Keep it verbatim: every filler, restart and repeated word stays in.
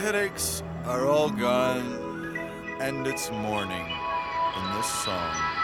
headaches are all gone, and it's morning in this song.